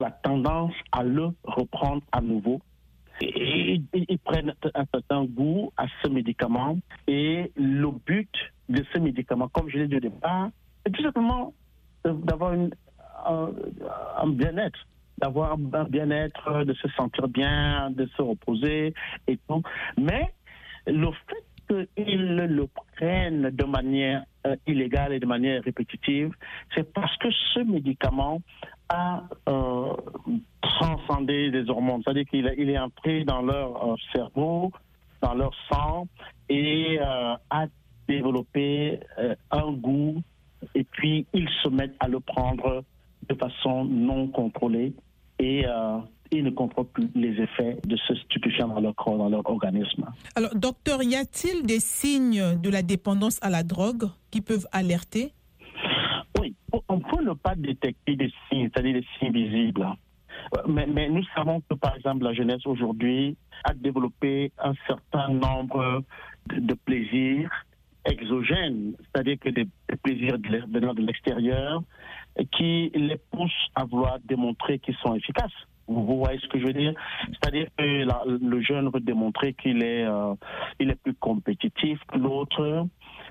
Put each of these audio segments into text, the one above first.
la tendance à le reprendre à nouveau. Et ils prennent un certain goût à ce médicament. Et le but de ce médicament, comme je l'ai dit au départ, c'est tout simplement d'avoir un bien-être. D'avoir un bien-être, de se sentir bien, de se reposer et tout. Mais le fait qu'ils le prennent de manière illégale et de manière répétitive, c'est parce que ce médicament a transcendé les hormones. C'est-à-dire qu'il est entré dans leur cerveau, dans leur sang et a développé un goût, et puis ils se mettent à le prendre de façon non contrôlée et ils ne contrôlent plus les effets de ce stupéfiant dans leur corps, dans leur organisme. Alors, docteur, y a-t-il des signes de la dépendance à la drogue qui peuvent alerter? Oui, on peut ne pas détecter des signes, c'est-à-dire des signes visibles. Mais nous savons que, par exemple, la jeunesse aujourd'hui a développé un certain nombre de plaisirs exogènes, c'est-à-dire que des plaisirs venant de l'extérieur qui les poussent à vouloir démontrer qu'ils sont efficaces. Vous voyez ce que je veux dire? C'est-à-dire que le jeune veut démontrer qu'il est plus compétitif que l'autre,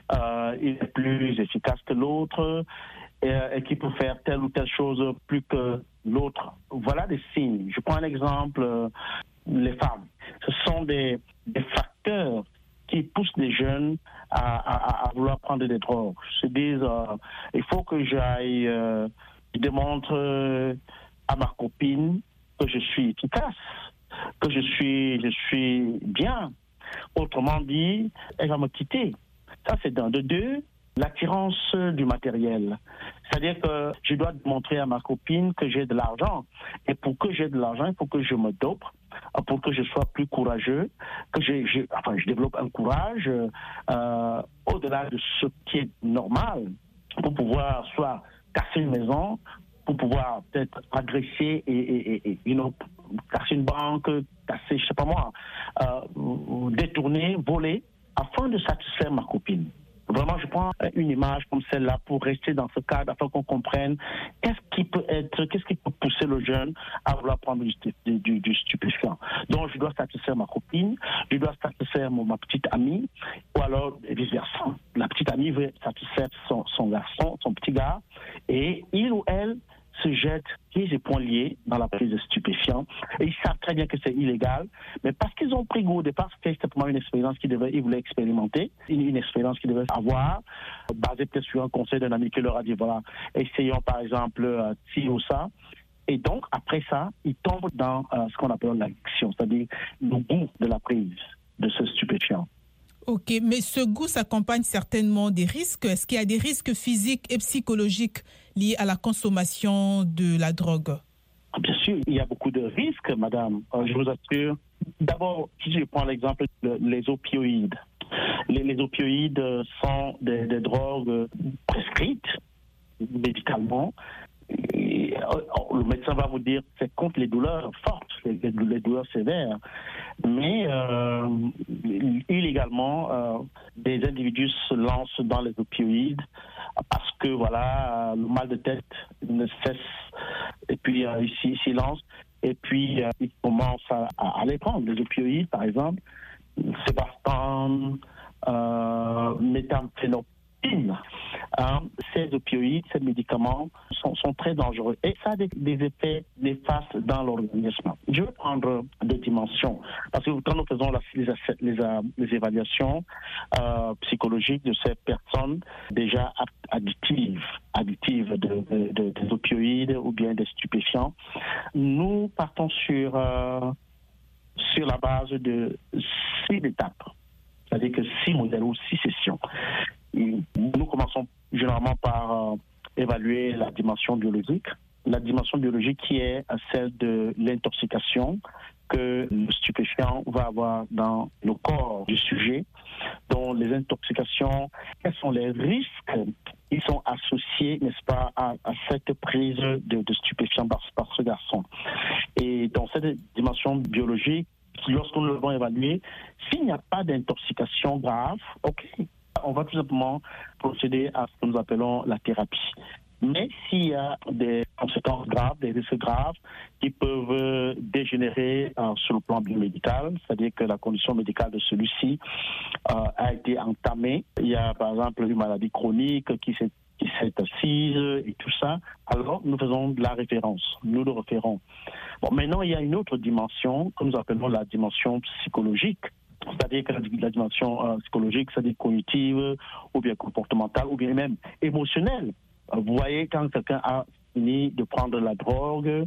il est plus efficace que l'autre, et qu'il peut faire telle ou telle chose plus que l'autre. Voilà des signes. Je prends un exemple, les femmes. Ce sont des facteurs qui poussent les jeunes à vouloir prendre des drogues. Ils se disent, il faut que j'aille, je démontre à ma copine que je suis efficace, que je suis bien. Autrement dit, elle va me quitter. Ça, c'est d'un. De deux, l'attirance du matériel. C'est-à-dire que je dois montrer à ma copine que j'ai de l'argent. Et pour que j'ai de l'argent, il faut que je me dope, pour que je sois plus courageux, que je développe un courage au-delà de ce qui est normal, pour pouvoir soit casser une maison, pour pouvoir peut-être agresser et casser une banque, casser, je sais pas moi, détourner, voler, afin de satisfaire ma copine. Vraiment, je prends une image comme celle-là pour rester dans ce cadre, afin qu'on comprenne qu'est-ce qui peut pousser le jeune à vouloir prendre du stupéfiant. Donc, je dois satisfaire ma copine, je dois satisfaire ma petite amie, ou alors vice-versa. La petite amie veut satisfaire son garçon, son petit gars, et il ou elle se jettent pieds et poings liés dans la prise de stupéfiants. Et ils savent très bien que c'est illégal, mais parce qu'ils ont pris goût au départ, c'était simplement une expérience ils voulaient expérimenter, une expérience qu'ils devaient avoir, basée peut-être sur un conseil d'un ami qui leur a dit, voilà, essayons par exemple ci ou ça. Et donc, après ça, ils tombent dans ce qu'on appelle l'addiction, c'est-à-dire le goût de la prise de ce stupéfiant. Ok, mais ce goût s'accompagne certainement des risques. Est-ce qu'il y a des risques physiques et psychologiques liés à la consommation de la drogue? Bien sûr, il y a beaucoup de risques, madame. Je vous assure. D'abord, si je prends l'exemple des opioïdes. Les opioïdes sont des drogues prescrites médicalement. Et le médecin va vous dire que c'est contre les douleurs fortes, les douleurs sévères. Mais illégalement, des individus se lancent dans les opioïdes parce que voilà, le mal de tête ne cesse, et puis ils s'y lancent, et puis ils commencent à les prendre. Les opioïdes, par exemple, Sébastane, méthamphénopine. Ces opioïdes, ces médicaments sont très dangereux et ça a des effets néfastes dans l'organisme. Je vais prendre deux dimensions parce que quand nous faisons les évaluations psychologiques de ces personnes déjà addictives des opioïdes ou bien des stupéfiants, nous partons sur la base de 6 étapes, c'est-à-dire que 6 modèles ou 6 sessions. Nous commençons généralement par évaluer la dimension biologique. La dimension biologique qui est celle de l'intoxication que le stupéfiant va avoir dans le corps du sujet. Donc les intoxications, quels sont les risques qui sont associés, n'est-ce pas, à cette prise de stupéfiants par ce garçon. Et dans cette dimension biologique, lorsqu'on le va évaluer, s'il n'y a pas d'intoxication grave, ok, on va tout simplement procéder à ce que nous appelons la thérapie. Mais s'il y a des conséquences graves, des risques graves qui peuvent dégénérer sur le plan biomédical, c'est-à-dire que la condition médicale de celui-ci a été entamée. Il y a par exemple une maladie chronique qui s'est assise et tout ça, alors nous faisons de la référence, nous le référons. Bon, maintenant, il y a une autre dimension que nous appelons la dimension psychologique, c'est-à-dire que la dimension psychologique, c'est-à-dire cognitive, ou bien comportementale, ou bien même émotionnelle. Vous voyez, quand quelqu'un a fini de prendre la drogue,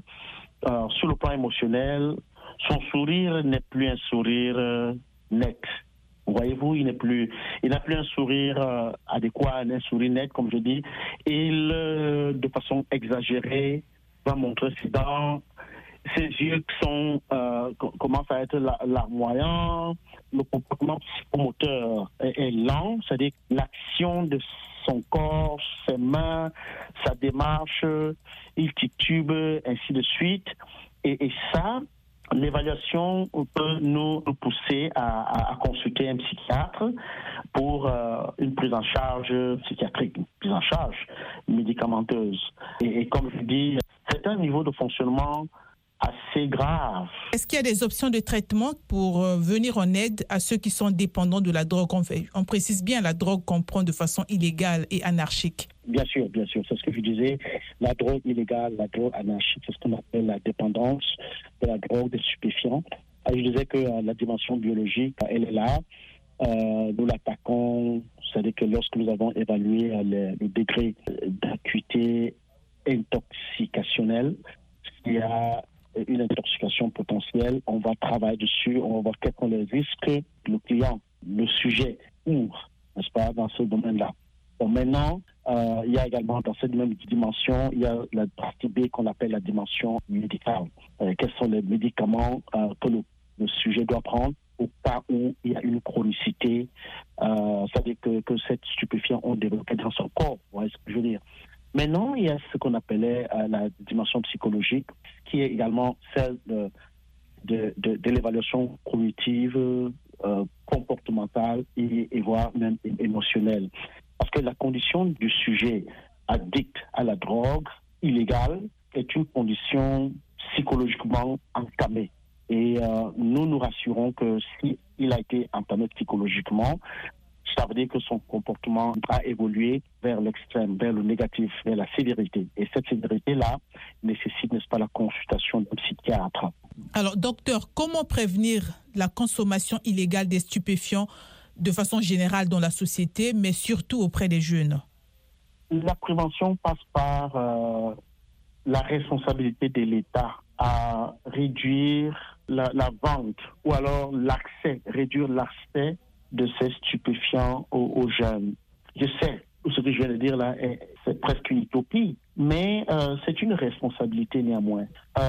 sur le plan émotionnel, son sourire n'est plus un sourire net. Voyez-vous, il n'a plus un sourire adéquat, un sourire net, comme je dis. Il, de façon exagérée, va montrer ses dents. Ses yeux commencent à être larmoyants. Le comportement psychomoteur est lent, c'est-à-dire l'action de son corps, ses mains, sa démarche, il titube, ainsi de suite. Et ça, l'évaluation peut nous pousser à consulter un psychiatre pour une prise en charge psychiatrique, une prise en charge médicamenteuse. Et comme je dis, c'est un niveau de fonctionnement assez grave. Est-ce qu'il y a des options de traitement pour venir en aide à ceux qui sont dépendants de la drogue? On précise bien la drogue qu'on prend de façon illégale et anarchique. Bien sûr, c'est ce que je disais. La drogue illégale, la drogue anarchique, c'est ce qu'on appelle la dépendance de la drogue, des stupéfiants. Je disais que la dimension biologique, elle est là. Nous l'attaquons, c'est-à-dire que lorsque nous avons évalué le degré d'acuité intoxicationnelle, il y a une intoxication potentielle, on va travailler dessus, on va voir quels sont les risques que le client, le sujet ouvre, n'est-ce pas, dans ce domaine-là. Bon, maintenant, il y a également dans cette même dimension, il y a la partie B qu'on appelle la dimension médicale. Quels sont les médicaments que le sujet doit prendre au cas où il y a une chronicité, c'est-à-dire que cette stupéfiant ont développé dans son corps, vous voyez ce que je veux dire. Maintenant, il y a ce qu'on appelait la dimension psychologique, qui est également celle de l'évaluation cognitive, comportementale et voire même émotionnelle. Parce que la condition du sujet addict à la drogue illégale est une condition psychologiquement entamée. Et nous nous rassurons que s'il a été entamé psychologiquement, ça veut dire que son comportement a évolué vers l'extrême, vers le négatif, vers la sévérité. Et cette sévérité-là nécessite, n'est-ce pas, la consultation d'un psychiatre. Alors, docteur, comment prévenir la consommation illégale des stupéfiants de façon générale dans la société, mais surtout auprès des jeunes? La prévention passe par la responsabilité de l'État à réduire la vente ou alors réduire l'accès de ces stupéfiants aux jeunes. Je sais, ce que je viens de dire là, c'est presque une utopie, mais c'est une responsabilité néanmoins.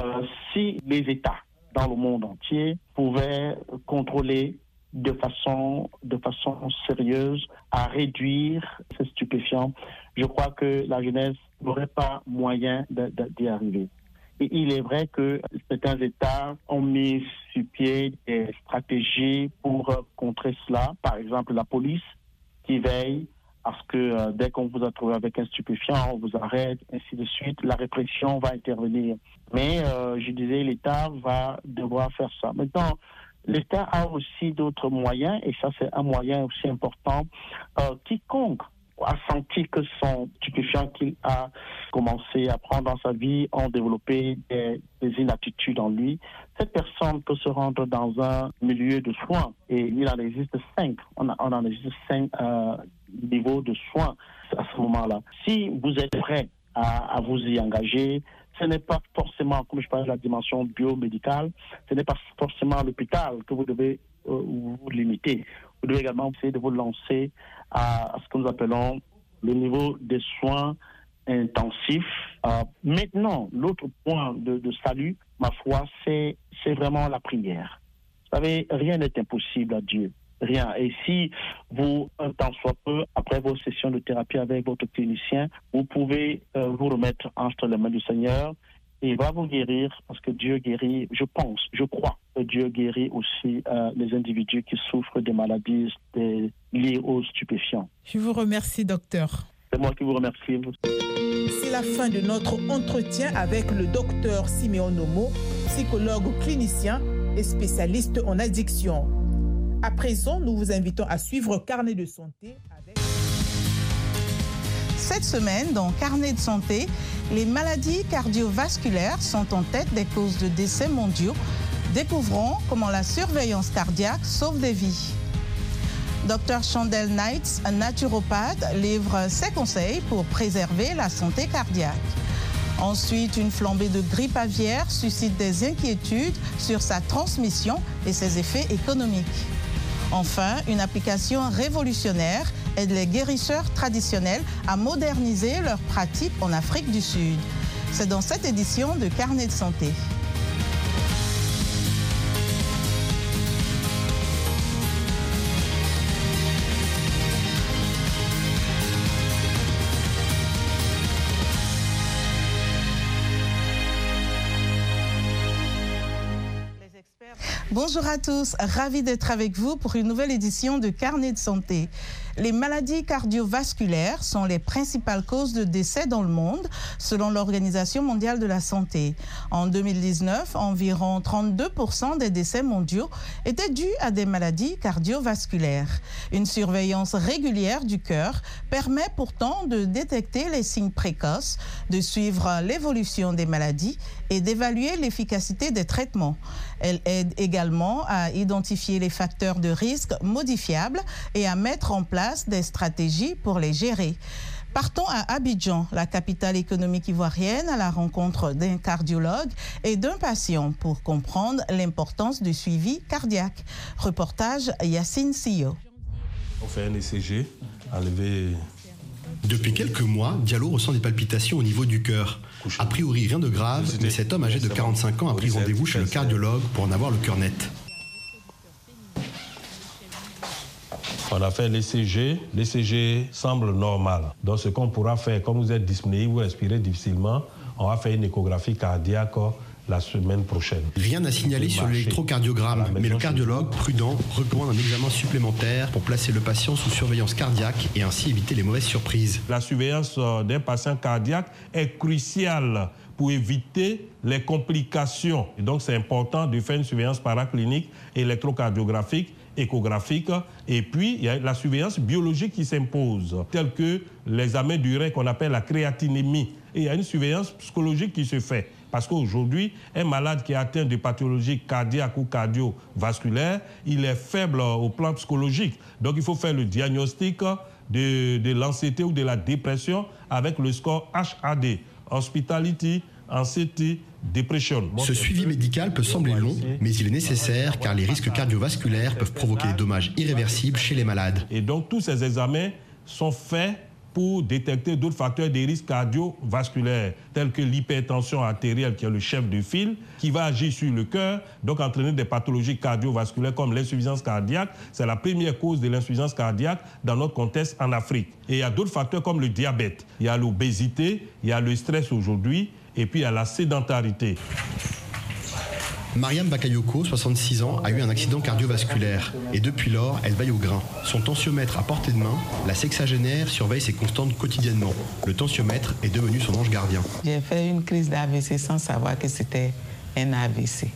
Si les États dans le monde entier pouvaient contrôler de façon sérieuse à réduire ces stupéfiants, je crois que la jeunesse n'aurait pas moyen d'y arriver. Et il est vrai que certains États ont mis sur pied des stratégies pour contrer cela. Par exemple, la police qui veille à ce que dès qu'on vous a trouvé avec un stupéfiant, on vous arrête, ainsi de suite. La répression va intervenir. Mais je disais, l'État va devoir faire ça. Maintenant, l'État a aussi d'autres moyens, et ça c'est un moyen aussi important. Quiconque a senti que son stupéfiant qu'il a commencé à prendre dans sa vie ont développé des inaptitudes en lui, cette personne peut se rendre dans un milieu de soins. Et il en existe 5. On en existe 5 niveaux de soins à ce moment-là. Si vous êtes prêt à vous y engager, ce n'est pas forcément, comme je parlais de la dimension biomédicale, ce n'est pas forcément à l'hôpital que vous devez vous limiter. Vous devez également essayer de vous lancer à ce que nous appelons le niveau des soins intensifs. Maintenant, l'autre point de salut, ma foi, c'est vraiment la prière. Vous savez, rien n'est impossible à Dieu. Rien. Et si vous, un temps soit peu, après vos sessions de thérapie avec votre clinicien, vous pouvez vous remettre entre les mains du Seigneur et il va vous guérir parce que Dieu guérit, je crois que Dieu guérit aussi les individus qui souffrent des maladies liées aux stupéfiants. Je vous remercie, docteur. C'est moi qui vous remercie. C'est la fin de notre entretien avec le docteur Siméon Nomo, psychologue clinicien et spécialiste en addiction. À présent, nous vous invitons à suivre Carnet de santé avec... Cette semaine, dans Carnet de santé, les maladies cardiovasculaires sont en tête des causes de décès mondiaux. Découvrons comment la surveillance cardiaque sauve des vies. Dr Chandel Knights, un naturopathe, livre ses conseils pour préserver la santé cardiaque. Ensuite, une flambée de grippe aviaire suscite des inquiétudes sur sa transmission et ses effets économiques. Enfin, une application révolutionnaire aide les guérisseurs traditionnels à moderniser leurs pratiques en Afrique du Sud. C'est dans cette édition de Carnet de santé. Bonjour à tous, ravi d'être avec vous pour une nouvelle édition de Carnet de santé. Les maladies cardiovasculaires sont les principales causes de décès dans le monde, selon l'Organisation mondiale de la santé. En 2019, environ 32% des décès mondiaux étaient dus à des maladies cardiovasculaires. Une surveillance régulière du cœur permet pourtant de détecter les signes précoces, de suivre l'évolution des maladies et d'évaluer l'efficacité des traitements. Elle aide également à identifier les facteurs de risque modifiables et à mettre en place des stratégies pour les gérer. Partons à Abidjan, la capitale économique ivoirienne, à la rencontre d'un cardiologue et d'un patient pour comprendre l'importance du suivi cardiaque. Reportage Yacine Sio. On fait un ECG, enlever... Depuis quelques mois, Diallo ressent des palpitations au niveau du cœur. A priori, rien de grave, mais cet homme âgé de 45 ans a pris rendez-vous chez le cardiologue pour en avoir le cœur net. On a fait l'ECG. L'ECG semble normal. Donc, ce qu'on pourra faire, comme vous êtes dyspnéique, vous respirez difficilement, on va faire une échographie cardiaque la semaine prochaine. Rien à signaler sur l'électrocardiogramme, mais le cardiologue, prudent, recommande un examen supplémentaire pour placer le patient sous surveillance cardiaque et ainsi éviter les mauvaises surprises. La surveillance d'un patient cardiaque est cruciale pour éviter les complications. Et donc, c'est important de faire une surveillance paraclinique, électrocardiographique, échographique, et puis il y a la surveillance biologique qui s'impose, telle que l'examen du rein qu'on appelle la créatinémie. Et il y a une surveillance psychologique qui se fait. Parce qu'aujourd'hui, un malade qui est atteint de pathologies cardiaques ou cardiovasculaires, il est faible au plan psychologique. Donc il faut faire le diagnostic de l'anxiété ou de la dépression avec le score HAD, Hospitality, Anxiety, Depression. Ce suivi médical peut sembler long, mais il est nécessaire car les risques cardiovasculaires peuvent provoquer des dommages irréversibles chez les malades. Et donc tous ces examens sont faits pour détecter d'autres facteurs de risque cardiovasculaires, tels que l'hypertension artérielle, qui est le chef de file, qui va agir sur le cœur, donc entraîner des pathologies cardiovasculaires comme l'insuffisance cardiaque. C'est la première cause de l'insuffisance cardiaque dans notre contexte en Afrique. Et il y a d'autres facteurs comme le diabète, il y a l'obésité, il y a le stress aujourd'hui, et puis il y a la sédentarité. Mariam Bakayoko, 66 ans, a eu un accident cardiovasculaire et depuis lors, elle veille au grain. Son tensiomètre à portée de main, la sexagénaire surveille ses constantes quotidiennement. Le tensiomètre est devenu son ange gardien. J'ai fait une crise d'AVC sans savoir que c'était un AVC.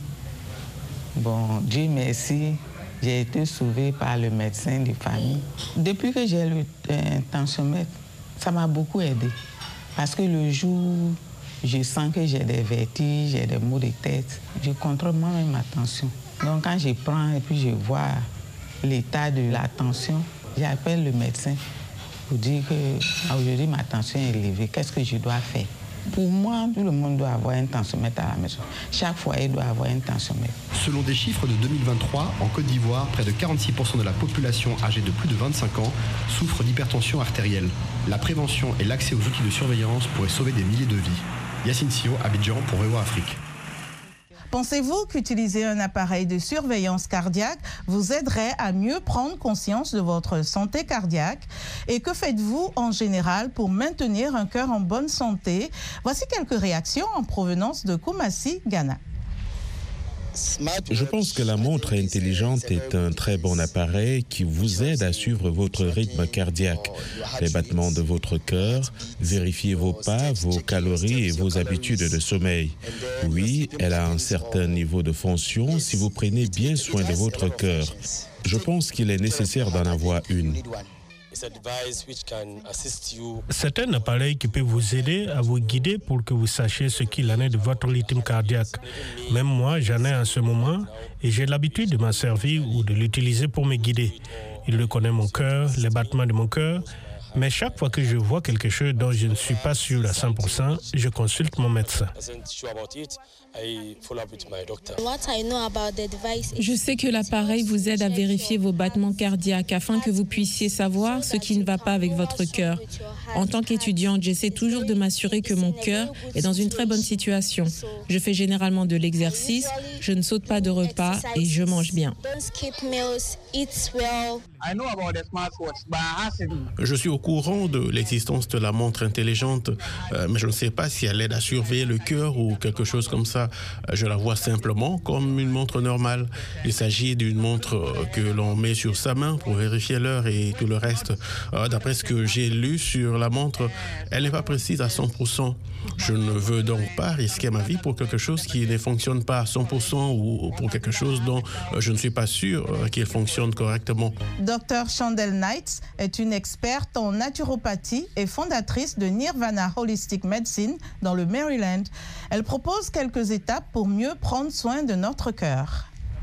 Bon, Dieu merci, j'ai été sauvée par le médecin de famille. Depuis que j'ai le tensiomètre, ça m'a beaucoup aidé. Parce que le jour... je sens que j'ai des vertiges, j'ai des maux de tête. Je contrôle moi-même ma tension. Donc quand je prends et puis je vois l'état de la tension, j'appelle le médecin pour dire que aujourd'hui ma tension est élevée. Qu'est-ce que je dois faire? Pour moi, tout le monde doit avoir un tensiomètre à la maison. Chaque foyer doit avoir un tensiomètre. Selon des chiffres de 2023, en Côte d'Ivoire, près de 46% de la population âgée de plus de 25 ans souffre d'hypertension artérielle. La prévention et l'accès aux outils de surveillance pourraient sauver des milliers de vies. Yacine Sio, Abidjan pour VOA Afrique. Pensez-vous qu'utiliser un appareil de surveillance cardiaque vous aiderait à mieux prendre conscience de votre santé cardiaque? Et que faites-vous en général pour maintenir un cœur en bonne santé? Voici quelques réactions en provenance de Koumassi, Ghana. Je pense que la montre intelligente est un très bon appareil qui vous aide à suivre votre rythme cardiaque, les battements de votre cœur, vérifier vos pas, vos calories et vos habitudes de sommeil. Oui, elle a un certain niveau de fonction si vous prenez bien soin de votre cœur. Je pense qu'il est nécessaire d'en avoir une. C'est un appareil qui peut vous aider à vous guider pour que vous sachiez ce qu'il en est de votre rythme cardiaque. Même moi, j'en ai en ce moment et j'ai l'habitude de m'en servir ou de l'utiliser pour me guider. Il reconnaît mon cœur, les battements de mon cœur, mais chaque fois que je vois quelque chose dont je ne suis pas sûr à 100%, je consulte mon médecin. Je sais que l'appareil vous aide à vérifier vos battements cardiaques afin que vous puissiez savoir ce qui ne va pas avec votre cœur. En tant qu'étudiante, j'essaie toujours de m'assurer que mon cœur est dans une très bonne situation. Je fais généralement de l'exercice, je ne saute pas de repas et je mange bien. Je suis au courant de l'existence de la montre intelligente, mais je ne sais pas si elle aide à surveiller le cœur ou quelque chose comme ça. Je la vois simplement comme une montre normale. Il s'agit d'une montre que l'on met sur sa main pour vérifier l'heure et tout le reste. D'après ce que j'ai lu sur la montre, elle n'est pas précise à 100%. Je ne veux donc pas risquer ma vie pour quelque chose qui ne fonctionne pas à 100% ou pour quelque chose dont je ne suis pas sûr qu'il fonctionne correctement. Dr Chandel Knights est une experte en naturopathie et fondatrice de Nirvana Holistic Medicine dans le Maryland. Elle propose quelques étapes pour mieux prendre soin de notre cœur.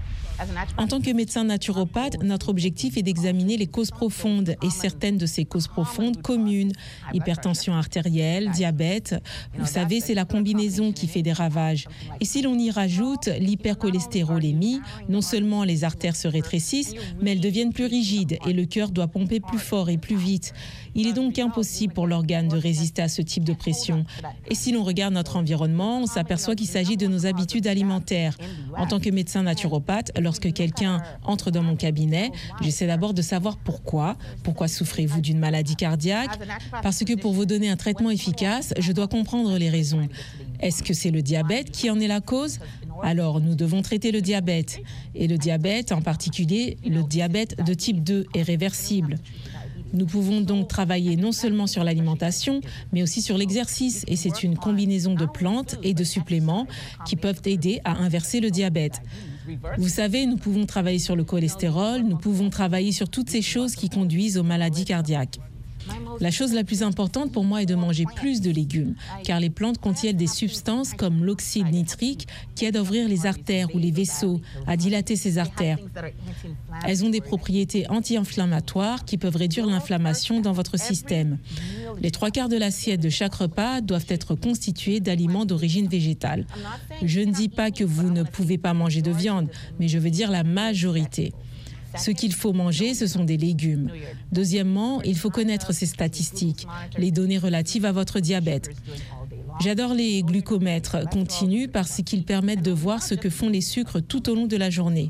En tant que médecin naturopathe, notre objectif est d'examiner les causes profondes et certaines de ces causes profondes communes. Hypertension artérielle, diabète, vous savez, c'est la combinaison qui fait des ravages. Et si l'on y rajoute l'hypercholestérolémie, non seulement les artères se rétrécissent, mais elles deviennent plus rigides et le cœur doit pomper plus fort et plus vite. Il est donc impossible pour l'organe de résister à ce type de pression. Et si l'on regarde notre environnement, on s'aperçoit qu'il s'agit de nos habitudes alimentaires. En tant que médecin naturopathe, lorsque quelqu'un entre dans mon cabinet, j'essaie d'abord de savoir pourquoi. Pourquoi souffrez-vous d'une maladie cardiaque? Parce que pour vous donner un traitement efficace, je dois comprendre les raisons. Est-ce que c'est le diabète qui en est la cause? Alors, nous devons traiter le diabète. Et le diabète, en particulier, le diabète de type 2 est réversible. Nous pouvons donc travailler non seulement sur l'alimentation, mais aussi sur l'exercice. Et c'est une combinaison de plantes et de suppléments qui peuvent aider à inverser le diabète. Vous savez, nous pouvons travailler sur le cholestérol, nous pouvons travailler sur toutes ces choses qui conduisent aux maladies cardiaques. La chose la plus importante pour moi est de manger plus de légumes, car les plantes contiennent des substances comme l'oxyde nitrique qui aident à ouvrir les artères ou les vaisseaux, à dilater ces artères. Elles ont des propriétés anti-inflammatoires qui peuvent réduire l'inflammation dans votre système. Les 3/4 de l'assiette de chaque repas doivent être constitués d'aliments d'origine végétale. Je ne dis pas que vous ne pouvez pas manger de viande, mais je veux dire la majorité. Ce qu'il faut manger, ce sont des légumes. Deuxièmement, il faut connaître ces statistiques, les données relatives à votre diabète. J'adore les glucomètres continus parce qu'ils permettent de voir ce que font les sucres tout au long de la journée.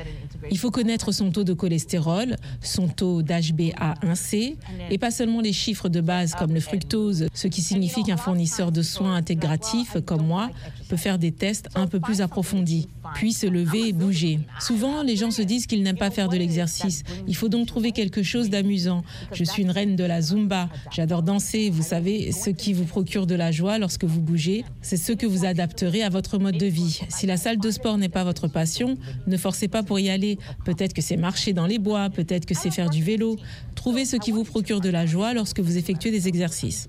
Il faut connaître son taux de cholestérol, son taux d'HbA1c et pas seulement les chiffres de base comme le fructose, ce qui signifie qu'un fournisseur de soins intégratifs comme moi peut faire des tests un peu plus approfondis, puis se lever et bouger. Souvent, les gens se disent qu'ils n'aiment pas faire de l'exercice. Il faut donc trouver quelque chose d'amusant. Je suis une reine de la Zumba. J'adore danser. Vous savez, ce qui vous procure de la joie lorsque vous bougez, c'est ce que vous adapterez à votre mode de vie. Si la salle de sport n'est pas votre passion, ne forcez pas pour y aller. Peut-être que c'est marcher dans les bois, peut-être que c'est faire du vélo. Trouvez ce qui vous procure de la joie lorsque vous effectuez des exercices.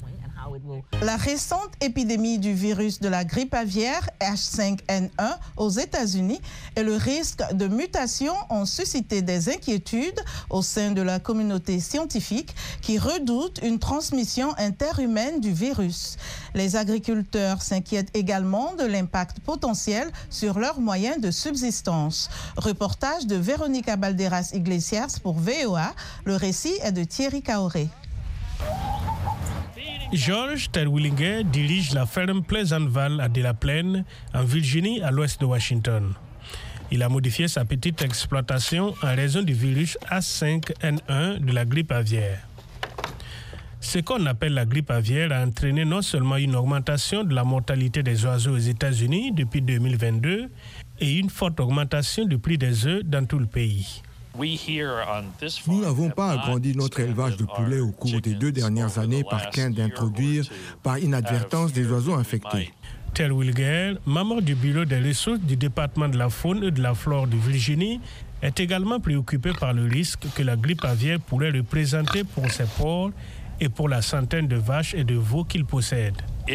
La récente épidémie du virus de la grippe aviaire H5N1 aux États-Unis et le risque de mutation ont suscité des inquiétudes au sein de la communauté scientifique qui redoute une transmission interhumaine du virus. Les agriculteurs s'inquiètent également de l'impact potentiel sur leurs moyens de subsistance. Reportage de Véronica Balderas Iglesias pour VOA. Le récit est de Thierry Kaoré. George Terwillinger dirige la ferme Pleasant Valley à De La Plaine, en Virginie, à l'ouest de Washington. Il a modifié sa petite exploitation en raison du virus H5N1 de la grippe aviaire. Ce qu'on appelle la grippe aviaire a entraîné non seulement une augmentation de la mortalité des oiseaux aux États-Unis depuis 2022 et une forte augmentation du prix des œufs dans tout le pays. Nous n'avons pas agrandi notre élevage de poulets au cours des 2 dernières années par crainte d'introduire par inadvertance des oiseaux infectés. Tel Wilger, membre du bureau des ressources du département de la faune et de la flore de Virginie, est également préoccupé par le risque que la grippe aviaire pourrait représenter pour ses porcs et pour la centaine de vaches et de veaux qu'il possède.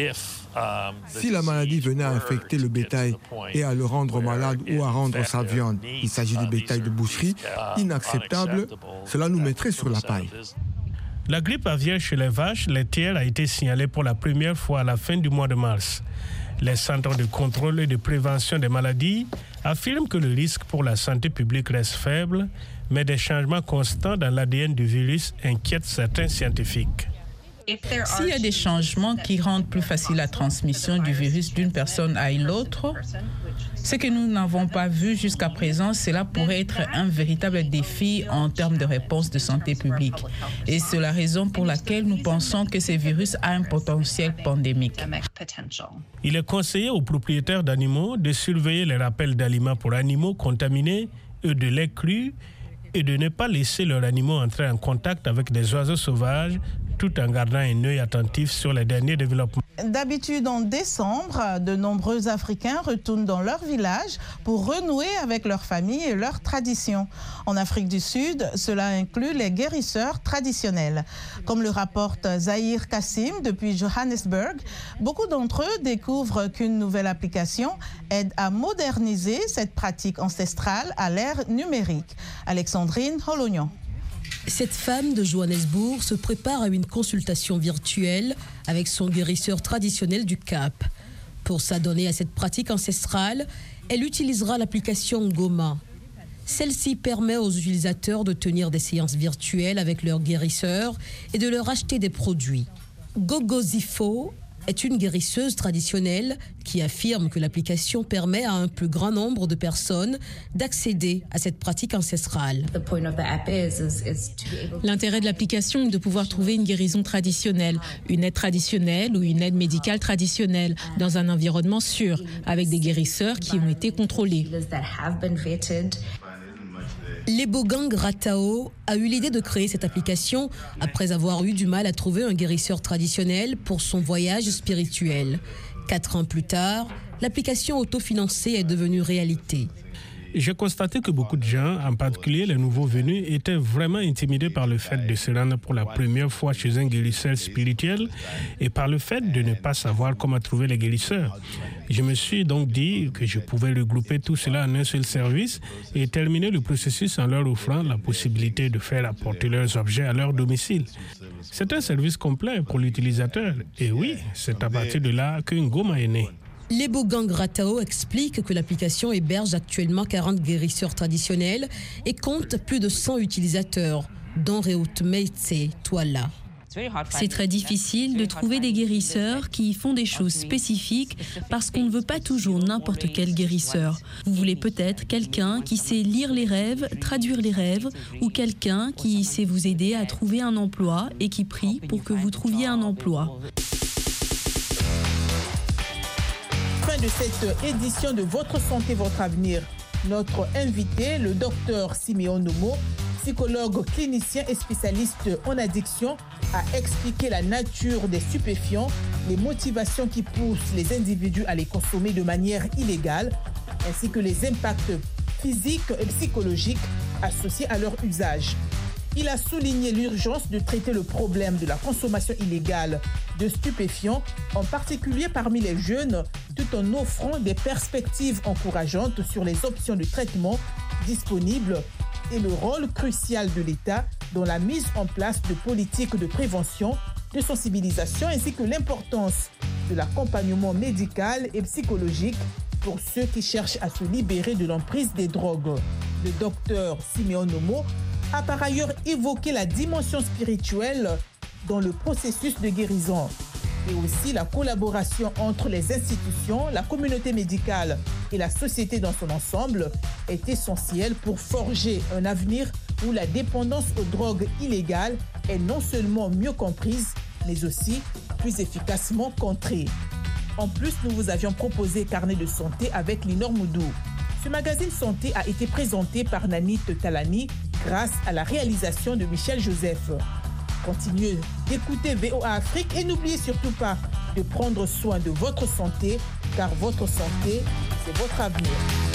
Si la maladie venait à infecter le bétail et à le rendre malade ou à rendre sa viande, il s'agit du bétail de boucherie, inacceptable, cela nous mettrait sur la paille. La grippe aviaire chez les vaches laitières a été signalée pour la première fois à la fin du mois de mars. Les centres de contrôle et de prévention des maladies affirment que le risque pour la santé publique reste faible, mais des changements constants dans l'ADN du virus inquiètent certains scientifiques. S'il y a des changements qui rendent plus facile la transmission du virus d'une personne à l'autre, ce que nous n'avons pas vu jusqu'à présent, cela pourrait être un véritable défi en termes de réponse de santé publique. Et c'est la raison pour laquelle nous pensons que ce virus a un potentiel pandémique. Il est conseillé aux propriétaires d'animaux de surveiller les rappels d'aliments pour animaux contaminés et de lait cru et de ne pas laisser leurs animaux entrer en contact avec des oiseaux sauvages tout en gardant un œil attentif sur les derniers développements. D'habitude, en décembre, de nombreux Africains retournent dans leur village pour renouer avec leur famille et leurs traditions. En Afrique du Sud, cela inclut les guérisseurs traditionnels. Comme le rapporte Zahir Kassim depuis Johannesburg, beaucoup d'entre eux découvrent qu'une nouvelle application aide à moderniser cette pratique ancestrale à l'ère numérique. Alexandrine Holognon. Cette femme de Johannesburg se prépare à une consultation virtuelle avec son guérisseur traditionnel du Cap. Pour s'adonner à cette pratique ancestrale, elle utilisera l'application Ngoma. Celle-ci permet aux utilisateurs de tenir des séances virtuelles avec leurs guérisseurs et de leur acheter des produits. Gogo Zifo est une guérisseuse traditionnelle qui affirme que l'application permet à un plus grand nombre de personnes d'accéder à cette pratique ancestrale. L'intérêt de l'application est de pouvoir trouver une guérison traditionnelle, une aide traditionnelle ou une aide médicale traditionnelle dans un environnement sûr, avec des guérisseurs qui ont été contrôlés. Lebogang Ratao a eu l'idée de créer cette application après avoir eu du mal à trouver un guérisseur traditionnel pour son voyage spirituel. 4 ans plus tard, l'application autofinancée est devenue réalité. J'ai constaté que beaucoup de gens, en particulier les nouveaux venus, étaient vraiment intimidés par le fait de se rendre pour la première fois chez un guérisseur spirituel et par le fait de ne pas savoir comment trouver les guérisseurs. Je me suis donc dit que je pouvais regrouper tout cela en un seul service et terminer le processus en leur offrant la possibilité de faire apporter leurs objets à leur domicile. C'est un service complet pour l'utilisateur. Et oui, c'est à partir de là que Ngoma est né. Lebogang Ratao explique que l'application héberge actuellement 40 guérisseurs traditionnels et compte plus de 100 utilisateurs, dont Reut Meitse Twala. C'est très difficile de trouver des guérisseurs qui font des choses spécifiques parce qu'on ne veut pas toujours n'importe quel guérisseur. Vous voulez peut-être quelqu'un qui sait lire les rêves, traduire les rêves, ou quelqu'un qui sait vous aider à trouver un emploi et qui prie pour que vous trouviez un emploi. Fin de cette édition de Votre Santé, Votre Avenir. Notre invité, le docteur Siméon Nomo, psychologue clinicien et spécialiste en addiction, a expliqué la nature des stupéfiants, les motivations qui poussent les individus à les consommer de manière illégale, ainsi que les impacts physiques et psychologiques associés à leur usage. Il a souligné l'urgence de traiter le problème de la consommation illégale de stupéfiants, en particulier parmi les jeunes, tout en offrant des perspectives encourageantes sur les options de traitement disponibles et le rôle crucial de l'État dans la mise en place de politiques de prévention, de sensibilisation ainsi que l'importance de l'accompagnement médical et psychologique pour ceux qui cherchent à se libérer de l'emprise des drogues. Le docteur Siméon Nomo a par ailleurs évoqué la dimension spirituelle dans le processus de guérison et aussi la collaboration entre les institutions, la communauté médicale et la société dans son ensemble est essentielle pour forger un avenir où la dépendance aux drogues illégales est non seulement mieux comprise, mais aussi plus efficacement contrée. En plus, nous vous avions proposé Carnet de santé avec Linor Moudou. Ce magazine santé a été présenté par Nanit Talani grâce à la réalisation de Michel Joseph. Continuez d'écouter VOA Afrique et n'oubliez surtout pas de prendre soin de votre santé, car votre santé, c'est votre avenir.